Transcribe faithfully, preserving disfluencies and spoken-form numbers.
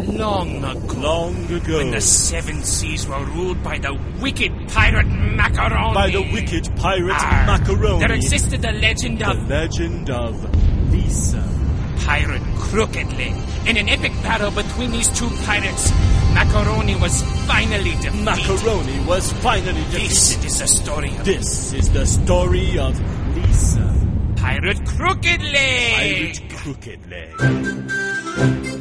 long ago. Long ago. When the seven seas were ruled by the wicked pirate Macaroni. By the wicked pirate Arr, Macaroni. There existed the legend The of... legend of Lisa. Pirate Crooked Leg. In an epic battle between these two pirates, Macaroni was finally defeated. Macaroni was finally defeated. This is the story of... This is the story of Lisa. Pirate Crooked Leg. Pirate Crooked Leg.